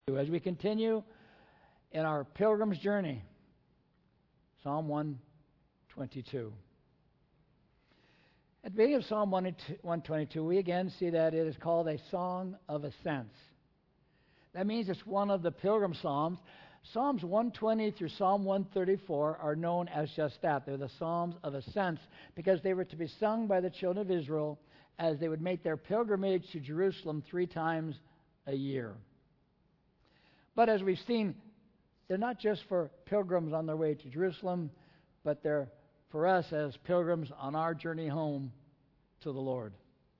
As we continue in our pilgrim's journey, Psalm 122. At the beginning of Psalm 122, we again see that it is called a song of ascents. That means it's one of the pilgrim psalms. Psalms 120 through Psalm 134 are known as just that. They're the Psalms of Ascents because they were to be sung by the children of Israel as they would make their pilgrimage to Jerusalem 3 times a year. But as we've seen, they're not just for pilgrims on their way to Jerusalem, but they're for us as pilgrims on our journey home to the Lord.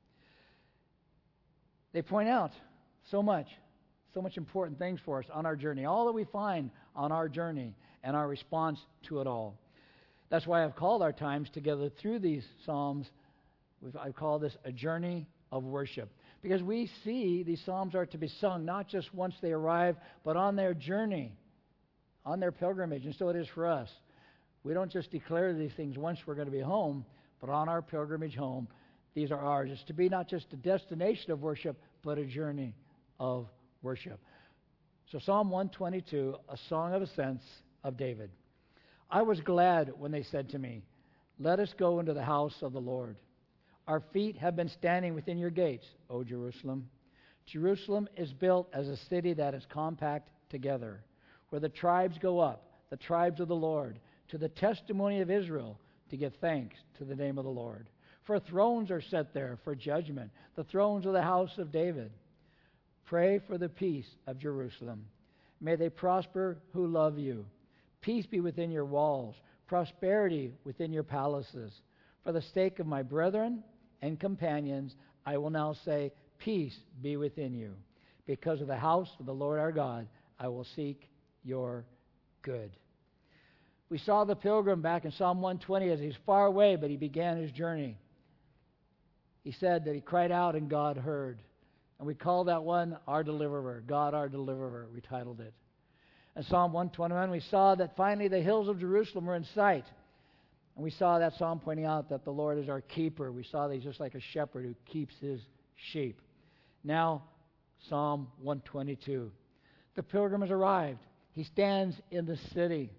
They point out so much important things for us on our journey, all that we find on our journey and our response to it all. That's why I've called our times together through these Psalms, I've called this a journey of worship. Because we see these Psalms are to be sung not just once they arrive, but on their journey, on their pilgrimage. And so it is for us. We don't just declare these things once we're going to be home, but on our pilgrimage home, these are ours. It's to be not just a destination of worship, but a journey of worship. So Psalm 122, a song of ascents of David. I was glad when they said to me, let us go into the house of the Lord. Our feet have been standing within your gates, O Jerusalem. Jerusalem is built as a city that is compact together, where the tribes go up, the tribes of the Lord, to the testimony of Israel, to give thanks to the name of the Lord. For thrones are set there for judgment, the thrones of the house of David. Pray for the peace of Jerusalem. May they prosper who love you. Peace be within your walls, prosperity within your palaces. For the sake of my brethren and companions, I will now say, peace be within you. Because of the house of the Lord our God, I will seek your good. We saw the pilgrim back in Psalm 120 as he's far away, but he began his journey. He said that he cried out and God heard. And we call that one our deliverer, God our deliverer, we titled it. In Psalm 121, we saw that finally the hills of Jerusalem were in sight. And we saw that psalm pointing out that the Lord is our keeper. We saw that he's just like a shepherd who keeps his sheep. Now, Psalm 122. The pilgrim has arrived. He stands in the city,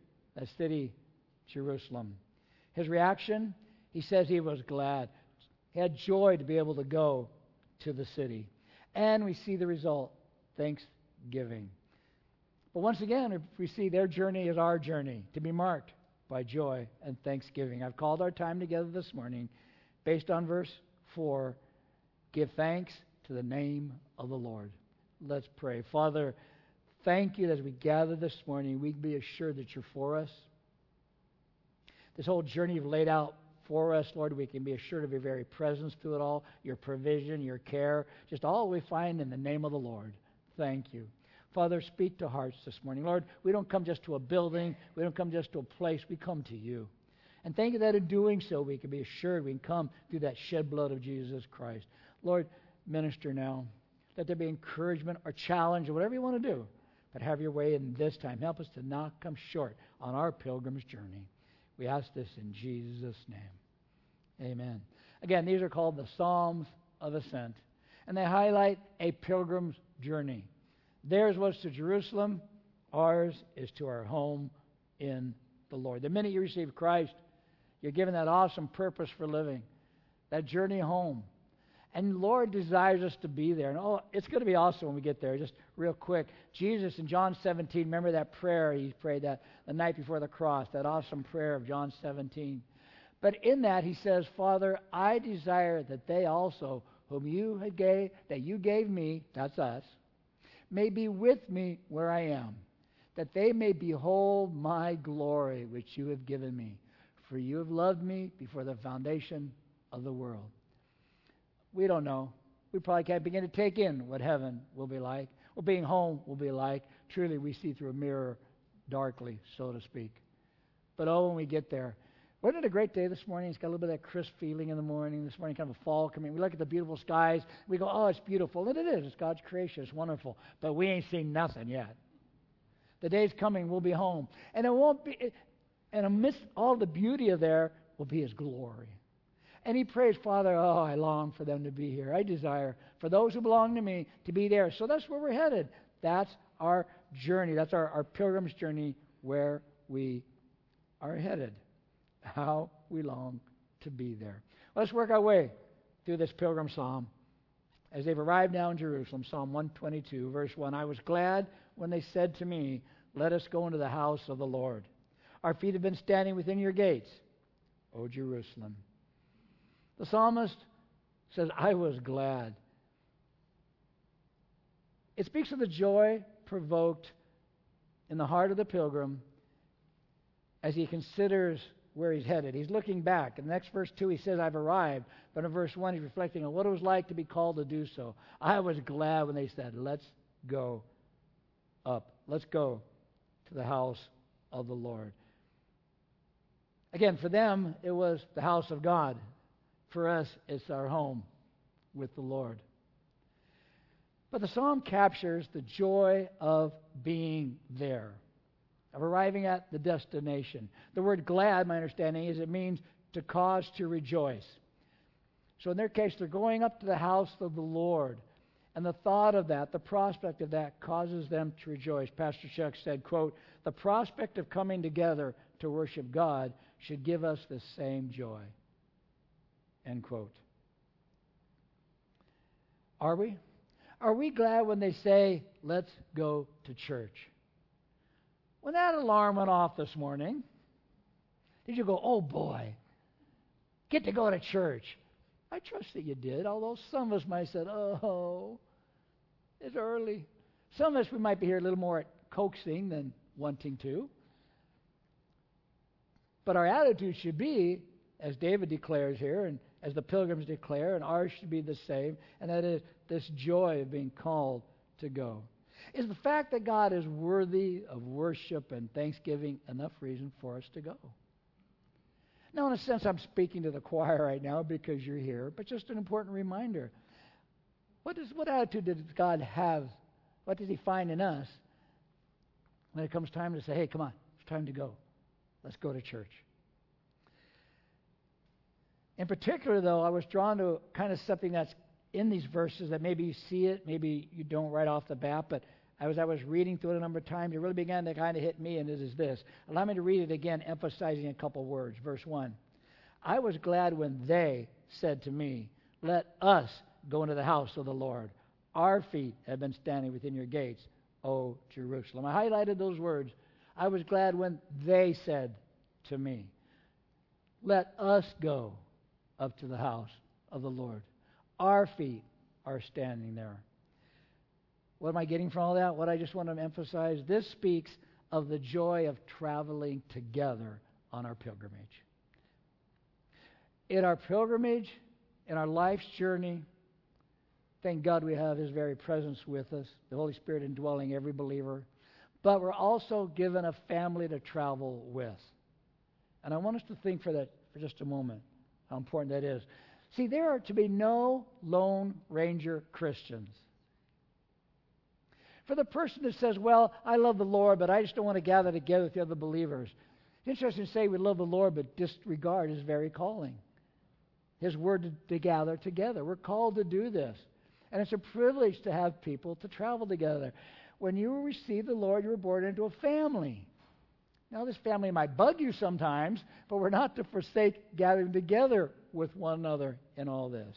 Jerusalem. His reaction, he says he was glad. He had joy to be able to go to the city. And we see the result, thanksgiving. But once again, we see their journey is our journey, to be marked by joy and thanksgiving. I've called our time together this morning based on verse 4, give thanks to the name of the Lord. Let's pray. Father, thank you that as we gather this morning, we can be assured that you're for us. This whole journey you've laid out for us, Lord, we can be assured of your very presence through it all, your provision, your care, just all we find in the name of the Lord. Thank you. Father, speak to hearts this morning. Lord, we don't come just to a building. We don't come just to a place. We come to you. And thank you that in doing so, we can be assured we can come through that shed blood of Jesus Christ. Lord, minister now. Let there be encouragement or challenge or whatever you want to do. But have your way in this time. Help us to not come short on our pilgrim's journey. We ask this in Jesus' name. Amen. Again, these are called the Psalms of Ascent. And they highlight a pilgrim's journey. Theirs was to Jerusalem. Ours is to our home in the Lord. The minute you receive Christ, you're given that awesome purpose for living, that journey home. And the Lord desires us to be there. And it's going to be awesome when we get there. Just real quick, Jesus in John 17, remember that prayer he prayed that the night before the cross, that awesome prayer of John 17. But in that he says, Father, I desire that they also, whom you gave me, that's us, may be with me where I am, that they may behold my glory which you have given me. For you have loved me before the foundation of the world. We don't know. We probably can't begin to take in what heaven will be like, or being home will be like. Truly, we see through a mirror darkly, so to speak. But when we get there, wasn't it a great day this morning? It's got a little bit of that crisp feeling in the morning. This morning, kind of a fall coming. We look at the beautiful skies. We go, oh, it's beautiful. And it is. It's God's creation. It's wonderful. But we ain't seen nothing yet. The day's coming. We'll be home. And it won't be, and amidst all the beauty of there will be His glory. And he prays, Father, I long for them to be here. I desire for those who belong to me to be there. So that's where we're headed. That's our journey. That's our pilgrim's journey where we are headed. How we long to be there. Let's work our way through this pilgrim psalm. As they've arrived now in Jerusalem, Psalm 122, verse 1, I was glad when they said to me, let us go into the house of the Lord. Our feet have been standing within your gates, O Jerusalem. The psalmist says, I was glad. It speaks of the joy provoked in the heart of the pilgrim as he considers where he's headed. He's looking back. In the next verse 2, he says, I've arrived. But in verse 1, he's reflecting on what it was like to be called to do so. I was glad when they said, let's go up. Let's go to the house of the Lord. Again, for them, it was the house of God. For us, it's our home with the Lord. But the psalm captures the joy of being there, of arriving at the destination. The word glad, my understanding, is it means to cause to rejoice. So in their case, they're going up to the house of the Lord. And the thought of that, the prospect of that, causes them to rejoice. Pastor Chuck said, quote, the prospect of coming together to worship God should give us the same joy. End quote. Are we? Are we glad when they say, let's go to church? When that alarm went off this morning, did you go, oh boy, get to go to church? I trust that you did, although some of us might have said, oh, it's early. Some of us, we might be here a little more coaxing than wanting to. But our attitude should be, as David declares here, and as the pilgrims declare, and ours should be the same, and that is this joy of being called to go. Is the fact that God is worthy of worship and thanksgiving enough reason for us to go? Now, in a sense, I'm speaking to the choir right now because you're here, but just an important reminder. What attitude does God have? What does He find in us when it comes time to say, hey, come on, it's time to go. Let's go to church. In particular, though, I was drawn to kind of something that's in these verses that maybe you see it, maybe you don't right off the bat, but as I was reading through it a number of times, it really began to kind of hit me, and it is this. Allow me to read it again, emphasizing a couple words. Verse 1. I was glad when they said to me, let us go into the house of the Lord. Our feet have been standing within your gates, O Jerusalem. I highlighted those words. I was glad when they said to me, let us go up to the house of the Lord. Our feet are standing there. What am I getting from all that? What I just want to emphasize, this speaks of the joy of traveling together on our pilgrimage. In our pilgrimage, in our life's journey, thank God we have His very presence with us, the Holy Spirit indwelling every believer. But we're also given a family to travel with. And I want us to think for that for just a moment, how important that is. See, there are to be no lone ranger Christians. For the person that says, well, I love the Lord, but I just don't want to gather together with the other believers. It's interesting to say we love the Lord, but disregard His very calling. His word to gather together. We're called to do this. And it's a privilege to have people to travel together. When you receive the Lord, you were born into a family. Now, this family might bug you sometimes, but we're not to forsake gathering together with one another in all this.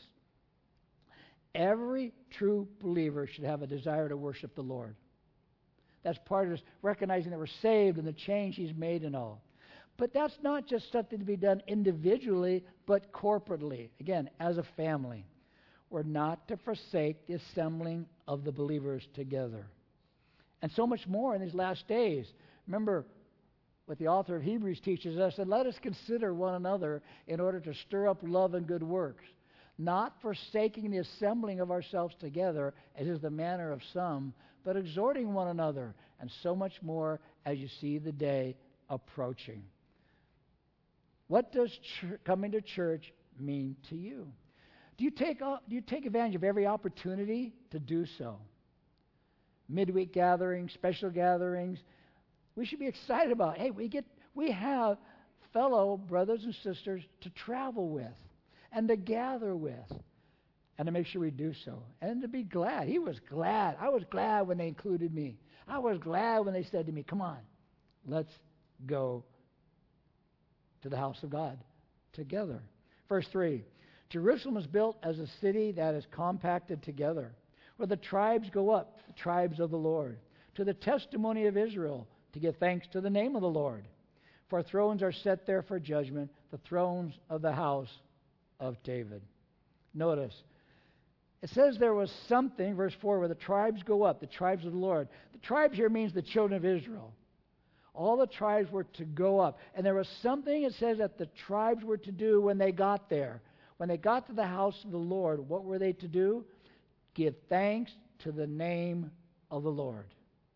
Every true believer should have a desire to worship the Lord. That's part of this, recognizing that we're saved and the change He's made and all. But that's not just something to be done individually, but corporately. Again, as a family. We're not to forsake the assembling of the believers together. And so much more in these last days. Remember what the author of Hebrews teaches us, and let us consider one another in order to stir up love and good works, not forsaking the assembling of ourselves together, as is the manner of some, but exhorting one another, and so much more as you see the day approaching. What does coming to church mean to you? Do you take advantage of every opportunity to do so? Midweek gatherings, special gatherings. We should be excited about, hey, we have fellow brothers and sisters to travel with and to gather with and to make sure we do so and to be glad. He was glad. I was glad when they included me. I was glad when they said to me, come on, let's go to the house of God together. Verse 3, Jerusalem is built as a city that is compacted together, where the tribes go up, the tribes of the Lord, to the testimony of Israel, to give thanks to the name of the Lord. For thrones are set there for judgment, the thrones of the house of David. Notice, it says there was something, verse 4, where the tribes go up, the tribes of the Lord. The tribes here means the children of Israel. All the tribes were to go up. And there was something, it says, that the tribes were to do when they got there. When they got to the house of the Lord, what were they to do? Give thanks to the name of the Lord.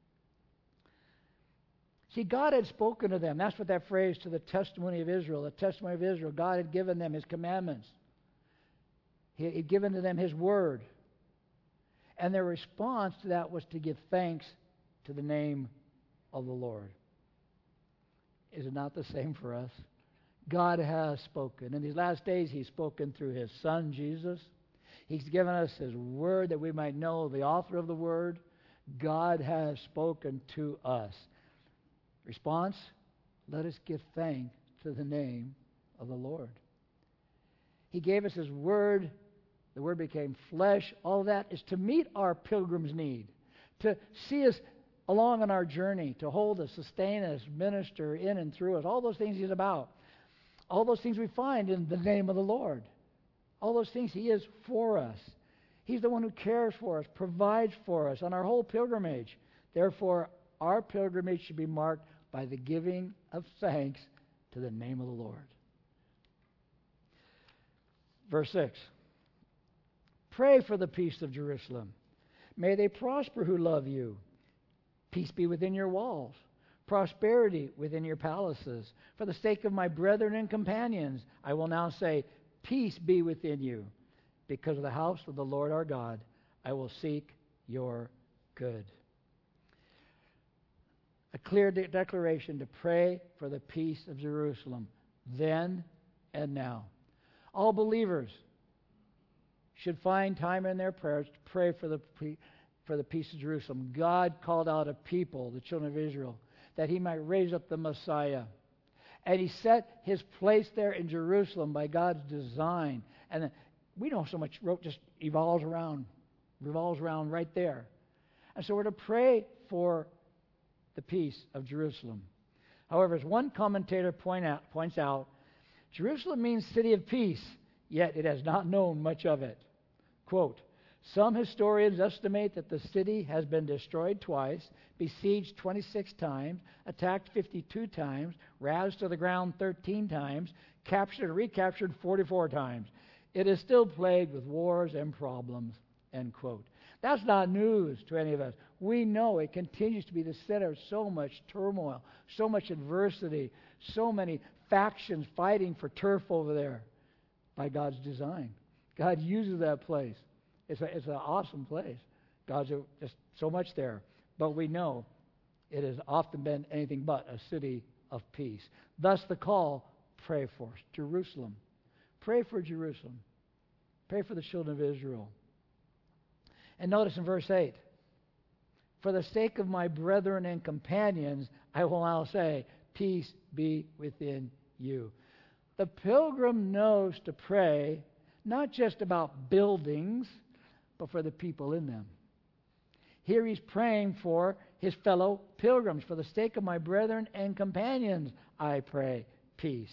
See, God had spoken to them. That's what that phrase, to the testimony of Israel. The testimony of Israel. God had given them His commandments. He had given to them His word. And their response to that was to give thanks to the name of the Lord. Is it not the same for us? God has spoken. In these last days, He's spoken through His Son, Jesus. He's given us His word that we might know the author of the word. God has spoken to us. Response, let us give thanks to the name of the Lord. He gave us His word. The word became flesh. All of that is to meet our pilgrim's need, to see us along on our journey, to hold us, sustain us, minister in and through us. All those things He's about. All those things we find in the name of the Lord. All those things He is for us. He's the one who cares for us, provides for us on our whole pilgrimage. Therefore, our pilgrimage should be marked by the giving of thanks to the name of the Lord. Verse 6. Pray for the peace of Jerusalem. May they prosper who love you. Peace be within your walls. Prosperity within your palaces. For the sake of my brethren and companions, I will now say, peace be within you. Because of the house of the Lord our God, I will seek your good. A clear declaration to pray for the peace of Jerusalem, then and now. All believers should find time in their prayers to pray for the peace of Jerusalem. God called out a people, the children of Israel, that He might raise up the Messiah. And He set His place there in Jerusalem by God's design. And we know so much just revolves around right there. And so we're to pray for the peace of Jerusalem. However, as one commentator points out, Jerusalem means city of peace, yet it has not known much of it. Quote, some historians estimate that the city has been destroyed twice, besieged 26 times, attacked 52 times, razed to the ground 13 times, captured and recaptured 44 times. It is still plagued with wars and problems, end quote. That's not news to any of us. We know it continues to be the center of so much turmoil, so much adversity, so many factions fighting for turf over there by God's design. God uses that place. It's an awesome place. God's just so much there. But we know it has often been anything but a city of peace. Thus the call, pray for Jerusalem. Pray for Jerusalem. Pray for the children of Israel. And notice in verse 8, for the sake of my brethren and companions, I will now say, peace be within you. The pilgrim knows to pray not just about buildings, but for the people in them. Here he's praying for his fellow pilgrims. For the sake of my brethren and companions, I pray, peace.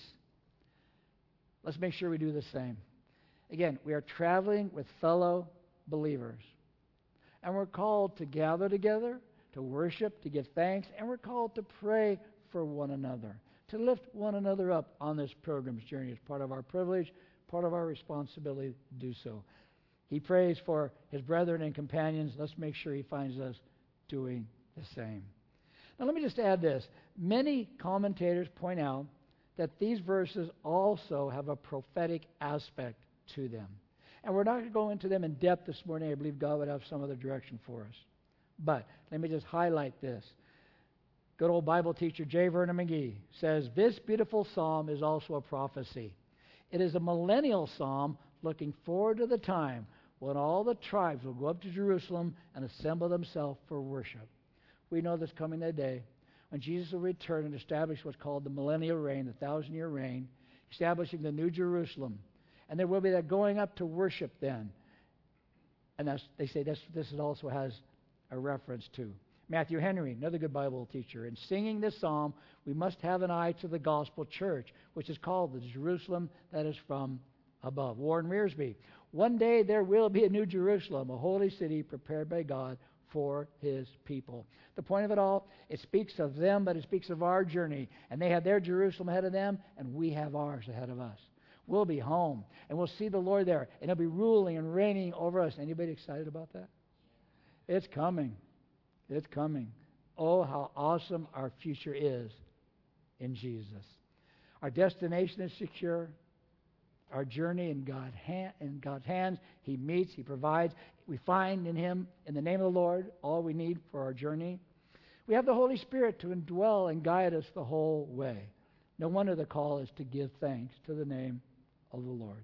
Let's make sure we do the same. Again, we are traveling with fellow believers. And we're called to gather together, to worship, to give thanks, and we're called to pray for one another, to lift one another up on this pilgrim's journey. It's part of our privilege, part of our responsibility to do so. He prays for his brethren and companions. Let's make sure he finds us doing the same. Now let me just add this. Many commentators point out that these verses also have a prophetic aspect to them. And we're not going to go into them in depth this morning. I believe God would have some other direction for us. But let me just highlight this. Good old Bible teacher J. Vernon McGee says, this beautiful psalm is also a prophecy. It is a millennial psalm looking forward to the time when all the tribes will go up to Jerusalem and assemble themselves for worship. We know there's coming that day when Jesus will return and establish what's called the millennial reign, the 1,000-year reign, establishing the New Jerusalem. And there will be that going up to worship then. And they say this also has a reference to Matthew Henry, another good Bible teacher. In singing this psalm, we must have an eye to the gospel church, which is called the Jerusalem that is from above. Warren Wiersbe, one day there will be a new Jerusalem, a holy city prepared by God for his people. The point of it all, it speaks of them, but it speaks of our journey. And they have their Jerusalem ahead of them, and we have ours ahead of us. We'll be home, and we'll see the Lord there, and he'll be ruling and reigning over us. Anybody excited about that? It's coming. It's coming. Oh, how awesome our future is in Jesus. Our destination is secure. Our journey in God's hands. He meets, he provides. We find in him, in the name of the Lord, all we need for our journey. We have the Holy Spirit to indwell and guide us the whole way. No wonder the call is to give thanks to the name of the Lord.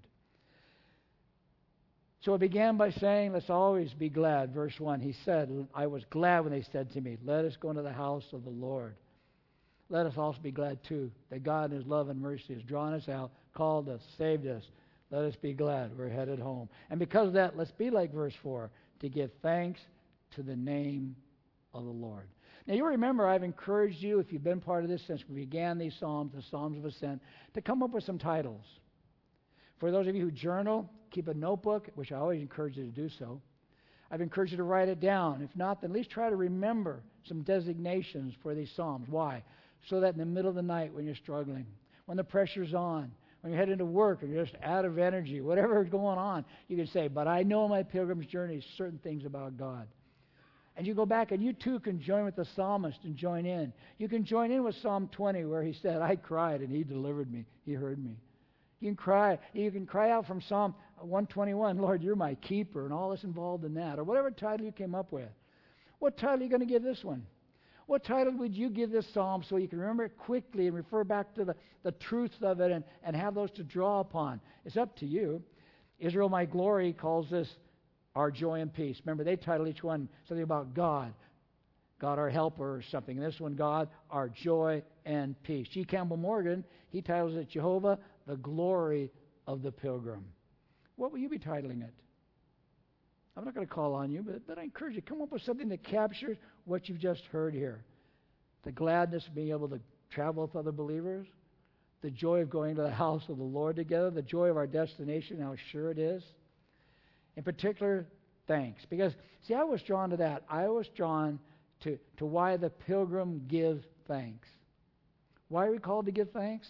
So it began by saying, let's always be glad. Verse 1, he said, I was glad when they said to me, let us go into the house of the Lord. Let us also be glad, too, that God in his love and mercy has drawn us out, called us, saved us. Let us be glad we're headed home. And because of that, let's be like verse 4, to give thanks to the name of the Lord. Now, you remember I've encouraged you, if you've been part of this since we began these Psalms, the Psalms of Ascent, to come up with some titles. For those of you who journal, keep a notebook, which I always encourage you to do so. I've encouraged you to write it down. If not, then at least try to remember some designations for these Psalms. Why? So that in the middle of the night when you're struggling, when the pressure's on, when you're heading to work or you're just out of energy, whatever is going on, you can say, but I know my pilgrim's journey is certain things about God. And you go back and you too can join with the psalmist and join in. You can join in with Psalm 20 where he said, I cried and he delivered me. He heard me. You can cry. You can cry out from Psalm 121, Lord, you're my keeper, and all that's involved in that. Or whatever title you came up with. What title are you going to give this one? What title would you give this psalm so you can remember it quickly and refer back to the truths of it and have those to draw upon? It's up to you. Israel, my glory, calls this our joy and peace. Remember, they title each one something about God. God, our helper, or something. And this one, God, our joy and peace. G. Campbell Morgan, he titles it Jehovah, the glory of the pilgrim. What will you be titling it? I'm not going to call on you, but I encourage you, come up with something that captures what you've just heard here. The gladness of being able to travel with other believers, the joy of going to the house of the Lord together, the joy of our destination, how sure it is. In particular, thanks. Because, see, I was drawn to that. I was drawn to why the pilgrim gives thanks. Why are we called to give thanks?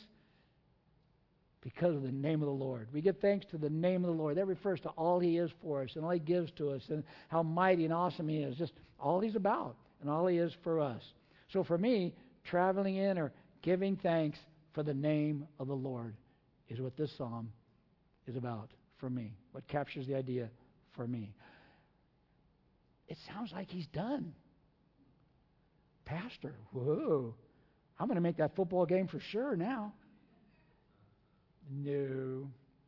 Because of the name of the Lord. We give thanks to the name of the Lord. That refers to all he is for us and all he gives to us and how mighty and awesome he is. Just all he's about and all he is for us. So for me, traveling in or giving thanks for the name of the Lord is what this psalm is about for me. What captures the idea for me. It sounds like he's done. Pastor, whoa. I'm going to make that football game for sure now. No.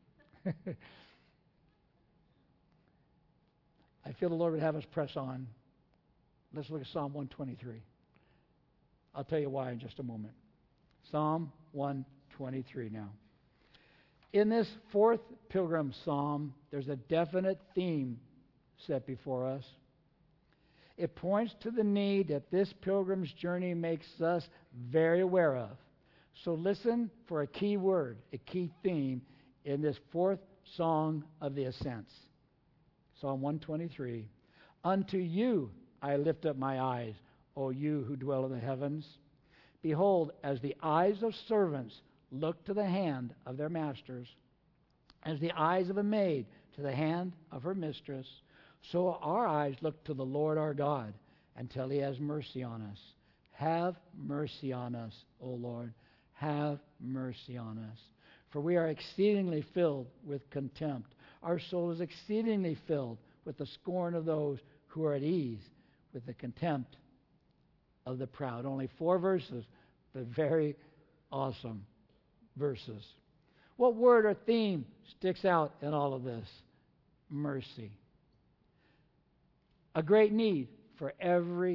I feel the Lord would have us press on. Let's look at Psalm 123. I'll tell you why in just a moment. Psalm 123 now. In this fourth pilgrim psalm, there's a definite theme set before us. It points to the need that this pilgrim's journey makes us very aware of. So listen for a key word, a key theme in this fourth song of the ascents. Psalm 123. Unto you I lift up my eyes, O you who dwell in the heavens. Behold, as the eyes of servants look to the hand of their masters, as the eyes of a maid to the hand of her mistress, so our eyes look to the Lord our God until he has mercy on us. Have mercy on us, O Lord. Have mercy on us. For we are exceedingly filled with contempt. Our soul is exceedingly filled with the scorn of those who are at ease, with the contempt of the proud. Only 4 verses, but very awesome verses. What word or theme sticks out in all of this? Mercy. A great need for every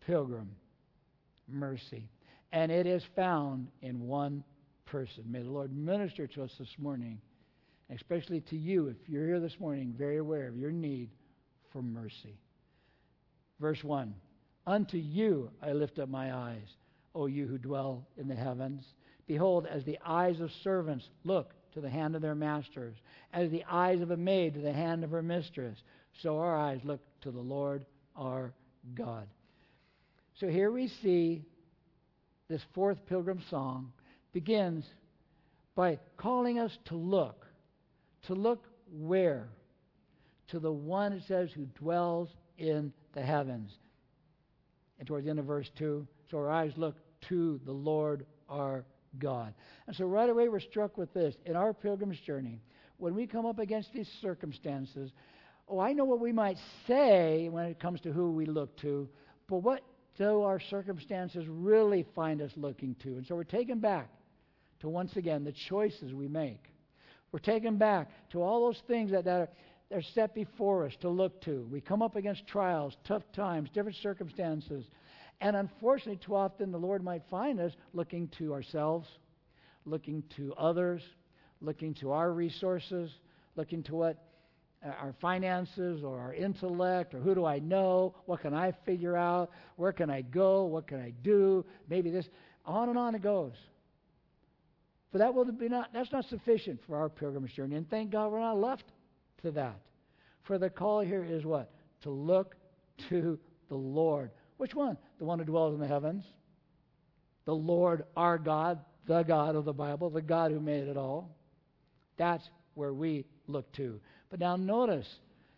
pilgrim, mercy. And it is found in one person. May the Lord minister to us this morning, especially to you, if you're here this morning, very aware of your need for mercy. Verse 1, unto you I lift up my eyes, O you who dwell in the heavens. Behold, as the eyes of servants look to the hand of their masters, as the eyes of a maid to the hand of her mistress, so our eyes look to the Lord our God. So here we see this fourth pilgrim song begins by calling us to look. To look where? To the one, it says, who dwells in the heavens. And towards the end of verse 2, so our eyes look to the Lord our God. And so right away we're struck with this. In our pilgrim's journey, when we come up against these circumstances, I know what we might say when it comes to who we look to, but what do our circumstances really find us looking to? And so we're taken back to, once again, the choices we make. We're taken back to all those things that are set before us to look to. We come up against trials, tough times, different circumstances. And unfortunately, too often the Lord might find us looking to ourselves, looking to others, looking to our resources, looking to what our finances or our intellect, or who do I know, what can I figure out, where can I go, what can I do, maybe this, on and on it goes. But that's not sufficient for our pilgrimage journey, and thank God we're not left to that. For the call here is what? To look to the Lord. Which one? The one who dwells in the heavens, the Lord our God, the God of the Bible, the God who made it all. That's where we look to. But now notice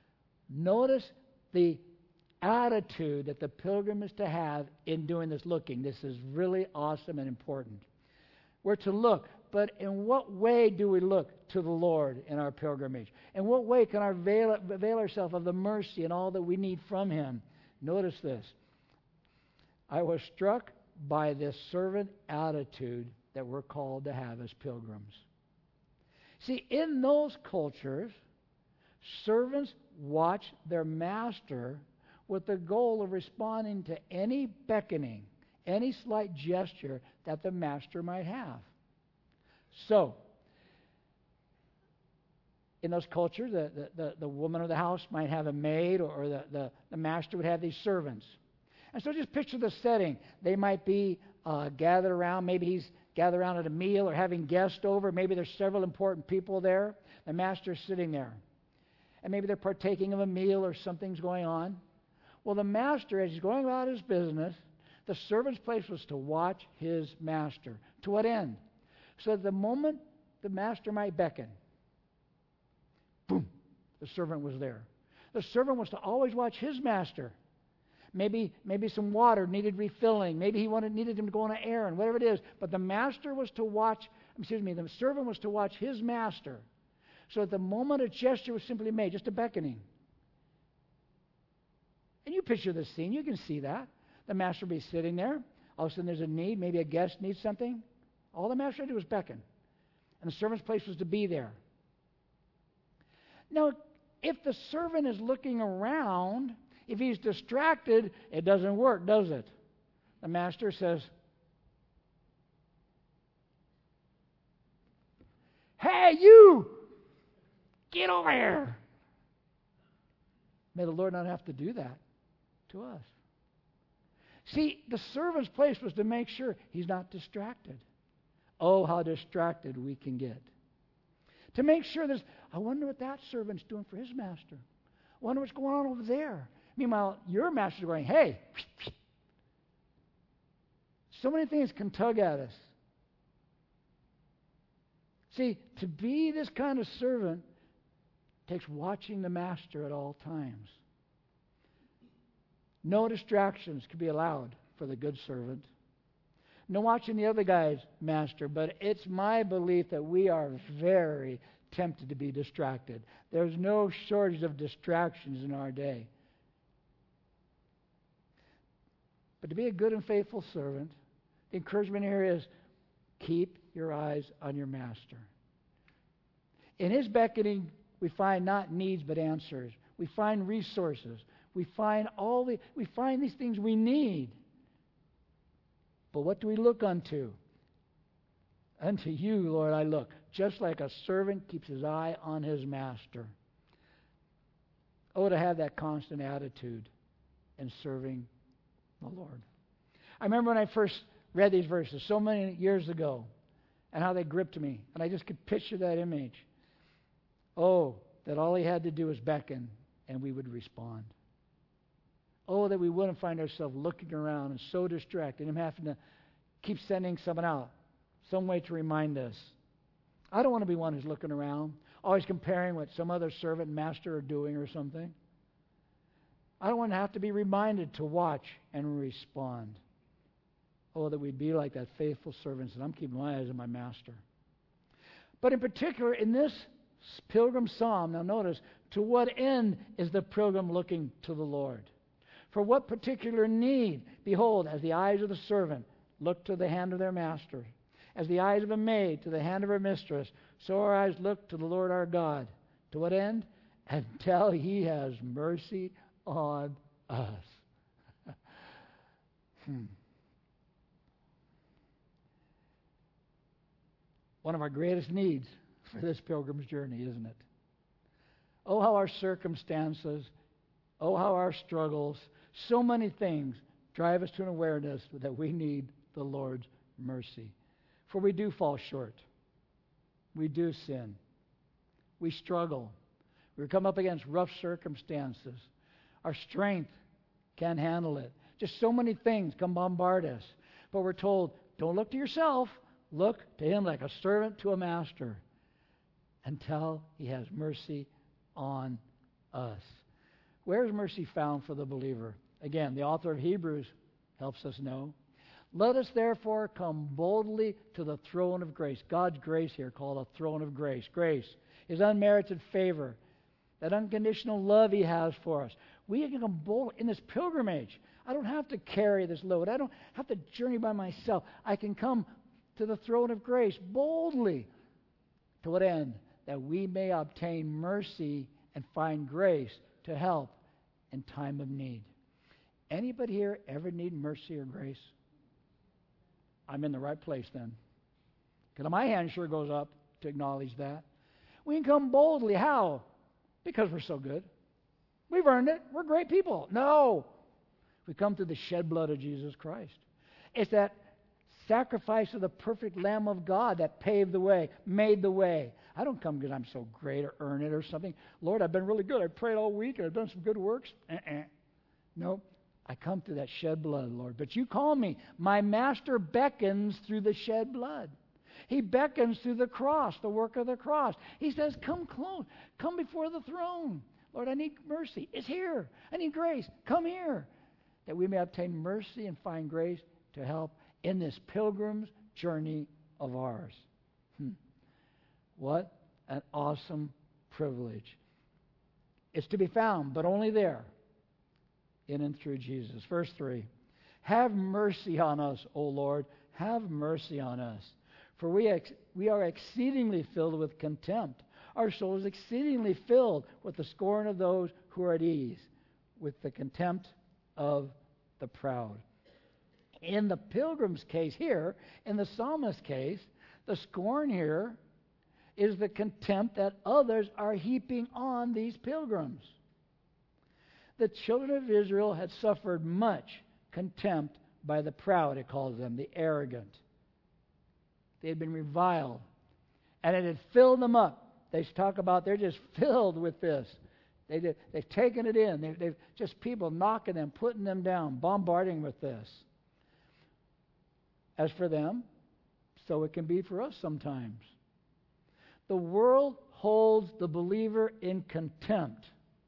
the attitude that the pilgrim is to have in doing this looking. This is really awesome and important. We're to look, but in what way do we look to the Lord in our pilgrimage? In what way can our avail ourselves of the mercy and all that we need from Him? Notice this. I was struck by this servant attitude that we're called to have as pilgrims. See, in those cultures, servants watch their master with the goal of responding to any beckoning, any slight gesture that the master might have. So, in those cultures, the woman of the house might have a maid, or the master would have these servants. And so just picture the setting. They might be gathered around. Maybe he's gathered around at a meal or having guests over. Maybe there's several important people there. The master's sitting there. And maybe they're partaking of a meal or something's going on. Well, the master, as he's going about his business, the servant's place was to watch his master. To what end? So that the moment the master might beckon, boom, the servant was there. The servant was to always watch his master. Maybe some water needed refilling. Maybe he needed him to go on an errand, whatever it is. But the servant was to watch his master. So at the moment a gesture was simply made, just a beckoning. And you picture this scene, you can see that. The master will be sitting there. All of a sudden there's a need, maybe a guest needs something. All the master had to do was beckon. And the servant's place was to be there. Now, if the servant is looking around, if he's distracted, it doesn't work, does it? The master says, "Hey, you! Get over here!" May the Lord not have to do that to us. See, the servant's place was to make sure he's not distracted. Oh, how distracted we can get. To make sure I wonder what that servant's doing for his master. I wonder what's going on over there. Meanwhile, your master's going, hey. So many things can tug at us. See, to be this kind of servant takes watching the master at all times. No distractions can be allowed for the good servant. No watching the other guy's master, but it's my belief that we are very tempted to be distracted. There's no shortage of distractions in our day. But to be a good and faithful servant, the encouragement here is keep your eyes on your master. In his beckoning, we find not needs but answers. We find resources. We find these things we need. But what do we look unto? Unto you, Lord, I look, just like a servant keeps his eye on his master. Oh, to have that constant attitude in serving the Lord. I remember when I first read these verses so many years ago and how they gripped me, and I just could picture that image. Oh, that all he had to do was beckon and we would respond. Oh, that we wouldn't find ourselves looking around and so distracted and him having to keep sending someone out, some way to remind us. I don't want to be one who's looking around, always comparing what some other servant and master are doing or something. I don't want to have to be reminded to watch and respond. Oh, that we'd be like that faithful servant and I'm keeping my eyes on my master. But in particular, in this pilgrim psalm, now notice, to what end is the pilgrim looking to the Lord? For what particular need? Behold, as the eyes of the servant look to the hand of their master, as the eyes of a maid to the hand of her mistress, so our eyes look to the Lord our God. To what end? Until he has mercy on us. One of our greatest needs for this pilgrim's journey, isn't it? Oh, how our circumstances, oh, how our struggles, so many things drive us to an awareness that we need the Lord's mercy. For we do fall short. We do sin. We struggle. We come up against rough circumstances. Our strength can't handle it. Just so many things come bombard us. But we're told, don't look to yourself. Look to him like a servant to a master until he has mercy on us. Where is mercy found for the believer? Again, the author of Hebrews helps us know. Let us therefore come boldly to the throne of grace. God's grace here called a throne of grace. Grace, his unmerited favor, that unconditional love he has for us. We can come boldly in this pilgrimage. I don't have to carry this load. I don't have to journey by myself. I can come to the throne of grace boldly. To what end? That we may obtain mercy and find grace to help in time of need. Anybody here ever need mercy or grace? I'm in the right place then. Because my hand sure goes up to acknowledge that. We can come boldly. How? Because we're so good. We've earned it. We're great people. No. We come through the shed blood of Jesus Christ. It's that sacrifice of the perfect Lamb of God that paved the way, made the way. I don't come because I'm so great or earn it or something. Lord, I've been really good. I prayed all week and I've done some good works. No. I come through that shed blood, Lord. But you call me. My master beckons through the shed blood. He beckons through the cross, the work of the cross. He says, come close. Come before the throne. Lord, I need mercy. It's here. I need grace. Come here. That we may obtain mercy and find grace to help in this pilgrim's journey of ours. What an awesome privilege. It's to be found, but only there. In and through Jesus. Verse 3. Have mercy on us, O Lord. Have mercy on us. For we are exceedingly filled with contempt. Our soul is exceedingly filled with the scorn of those who are at ease, with the contempt of the proud. In the pilgrim's case here, in the psalmist's case, the scorn here is the contempt that others are heaping on these pilgrims. The children of Israel had suffered much contempt by the proud, it calls them, the arrogant. They had been reviled, and it had filled them up. They talk about they're just filled with this. They've taken it in. They've just people knocking them, putting them down, bombarding with this. As for them, so it can be for us sometimes. The world holds the believer in contempt.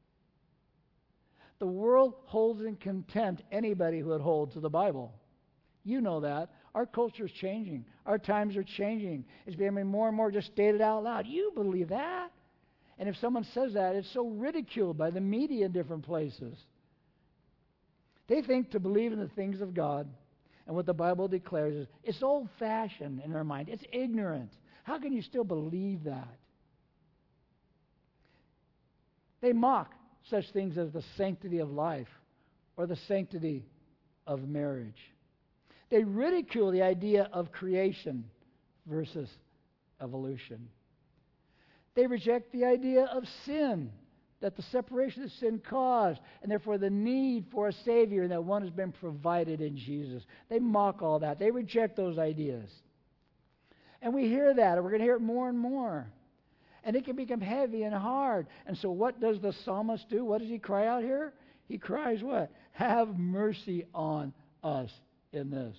The world holds in contempt anybody who holds to the Bible. You know that. Our culture is changing. Our times are changing. It's becoming more and more just stated out loud. You believe that? And if someone says that, it's so ridiculed by the media in different places. They think to believe in the things of God and what the Bible declares is it's old-fashioned in their mind. It's ignorant. How can you still believe that? They mock such things as the sanctity of life or the sanctity of marriage. They ridicule the idea of creation versus evolution. They reject the idea of sin, that the separation that sin caused, and therefore the need for a Savior, and that one has been provided in Jesus. They mock all that. They reject those ideas. And we hear that, and we're going to hear it more and more. And it can become heavy and hard. And so what does the psalmist do? What does he cry out here? He cries what? Have mercy on us in this.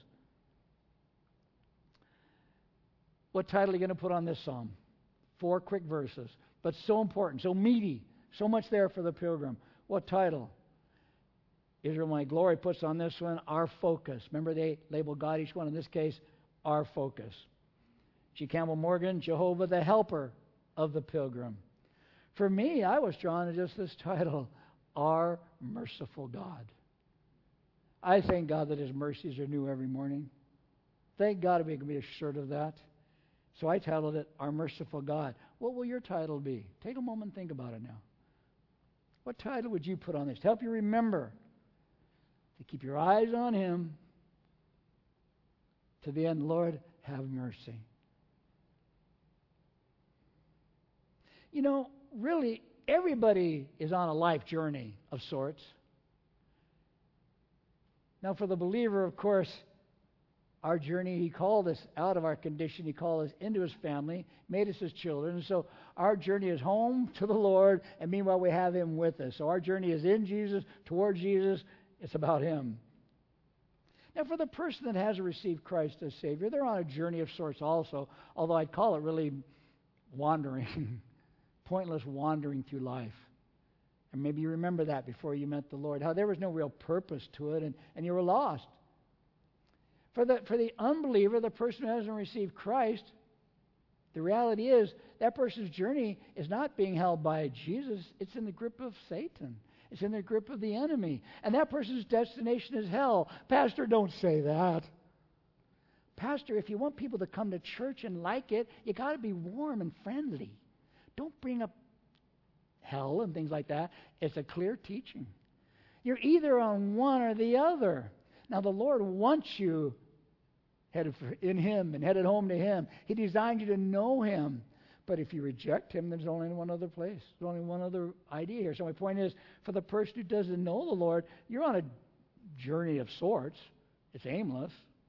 What title are you going to put on this psalm? 4 quick verses, but so important, so meaty, so much there for the pilgrim. What title? Israel My Glory puts on this one, Our Focus. Remember, they label God each one. In this case, Our Focus. G. Campbell Morgan, Jehovah the Helper of the Pilgrim. For me, I was drawn to just this title, Our Merciful God. I thank God that His mercies are new every morning. Thank God we can be assured of that. So I titled it, Our Merciful God. What will your title be? Take a moment and think about it now. What title would you put on this to help you remember to keep your eyes on Him to the end? Lord, have mercy. You know, really, everybody is on a life journey of sorts. Now, for the believer, of course, our journey, He called us out of our condition. He called us into His family, made us His children. And so our journey is home to the Lord, and meanwhile we have Him with us. So our journey is in Jesus, toward Jesus. It's about Him. Now, for the person that hasn't received Christ as Savior, they're on a journey of sorts also, although I'd call it really wandering, pointless wandering through life. And maybe you remember that before you met the Lord, how there was no real purpose to it, and you were lost. For the unbeliever, the person who hasn't received Christ, the reality is that person's journey is not being held by Jesus. It's in the grip of Satan. It's in the grip of the enemy. And that person's destination is hell. Pastor, don't say that. Pastor, if you want people to come to church and like it, you got to be warm and friendly. Don't bring up hell and things like that. It's a clear teaching. You're either on one or the other. Now, the Lord wants you headed in Him and headed home to Him. He designed you to know Him. But if you reject Him, there's only one other place. There's only one other idea here. So my point is, for the person who doesn't know the Lord, you're on a journey of sorts. It's aimless.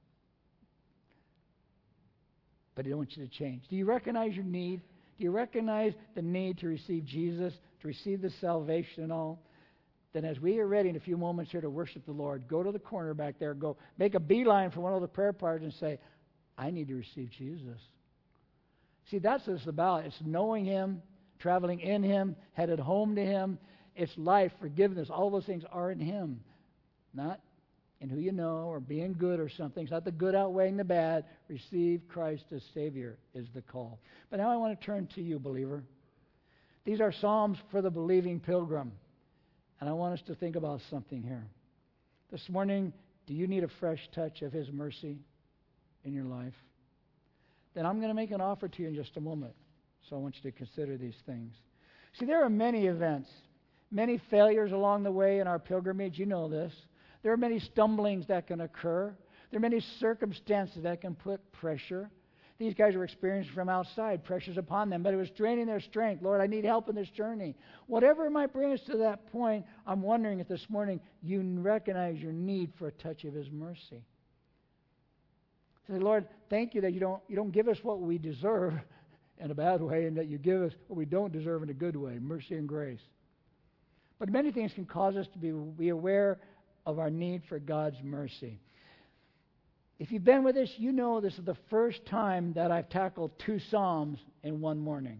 But He wants you to change. Do you recognize your need? Do you recognize the need to receive Jesus, to receive the salvation and all? Then as we are ready in a few moments here to worship the Lord, go to the corner back there, go make a beeline for one of the prayer partners and say, I need to receive Jesus. See, that's what it's about. It's knowing Him, traveling in Him, headed home to Him. It's life, forgiveness. All those things are in Him, not in who you know or being good or something. It's not the good outweighing the bad. Receive Christ as Savior is the call. But now I want to turn to you, believer. These are Psalms for the believing pilgrim. And I want us to think about something here. This morning, do you need a fresh touch of His mercy in your life? Then I'm going to make an offer to you in just a moment. So I want you to consider these things. See, there are many events, many failures along the way in our pilgrimage. You know this. There are many stumblings that can occur. There are many circumstances that can put pressure. These guys were experiencing from outside pressures upon them, but it was draining their strength. Lord, I need help in this journey. Whatever might bring us to that point, I'm wondering if this morning you recognize your need for a touch of His mercy. Say, Lord, thank you that you don't give us what we deserve in a bad way, and that you give us what we don't deserve in a good way, mercy and grace. But many things can cause us to be aware of our need for God's mercy. If you've been with us, you know this is the first time that I've tackled 2 Psalms in one morning.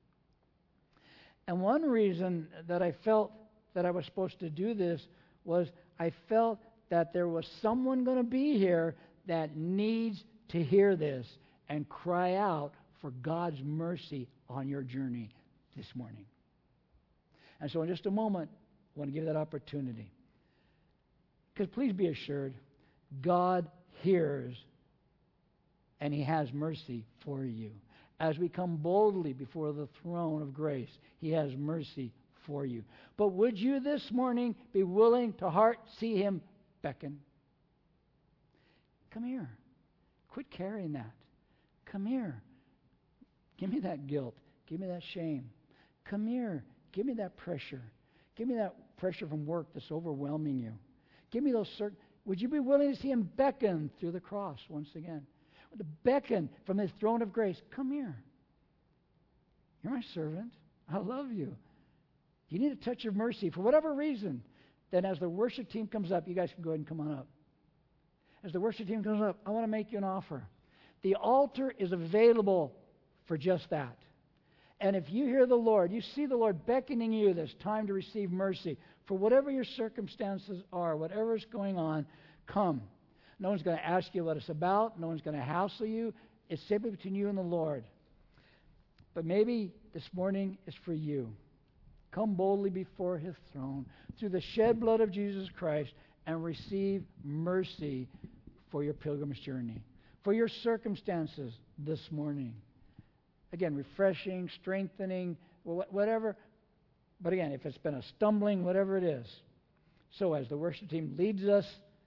And one reason that I felt that I was supposed to do this was I felt that there was someone going to be here that needs to hear this and cry out for God's mercy on your journey this morning. And so in just a moment, I want to give you that opportunity. Because please be assured, God hears and He has mercy for you. As we come boldly before the throne of grace, He has mercy before you. But would you this morning be willing to see him beckon? Come here. Quit carrying that. Come here. Give me that guilt. Give me that shame. Come here. Give me that pressure. Give me that pressure from work that's overwhelming you. Give me those would you be willing to see him beckon through the cross once again? To beckon from his throne of grace. Come here. You're my servant. I love you. You need a touch of mercy for whatever reason. Then as the worship team comes up, you guys can go ahead and come on up. As the worship team comes up, I want to make you an offer. The altar is available for just that. And if you hear the Lord, you see the Lord beckoning you, there's time to receive mercy. For whatever your circumstances are, whatever is going on, come. No one's going to ask you what it's about. No one's going to hassle you. It's simply between you and the Lord. But maybe this morning is for you. Come boldly before his throne through the shed blood of Jesus Christ and receive mercy for your pilgrimage journey, for your circumstances this morning. Again, refreshing, strengthening, whatever. But again, if it's been a stumbling, whatever it is. So as the worship team leads us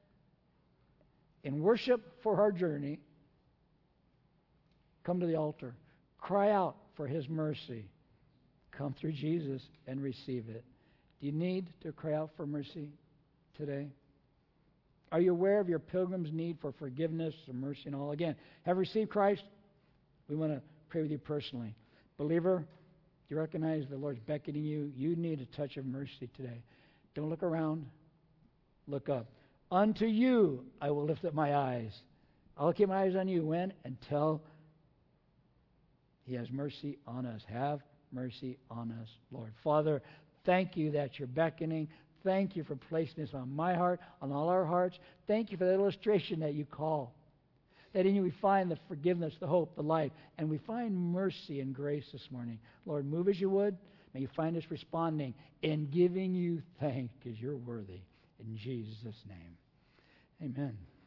in worship for our journey, come to the altar. Cry out for his mercy. Come through Jesus and receive it. Do you need to cry out for mercy today? Are you aware of your pilgrim's need for forgiveness or mercy and all? Again, have received Christ? We want to pray with you personally. Believer, you recognize the Lord's beckoning you. You need a touch of mercy today. Don't look around. Look up. Unto you I will lift up my eyes. I'll keep my eyes on you. When? Until he has mercy on us. Have mercy on us, Lord. Father, thank you that you're beckoning. Thank you for placing this on my heart, on all our hearts. Thank you for that illustration that you call. That in you we find the forgiveness, the hope, the life, and we find mercy and grace this morning. Lord, move as you would. May you find us responding and giving you thanks because you're worthy. In Jesus' name, amen.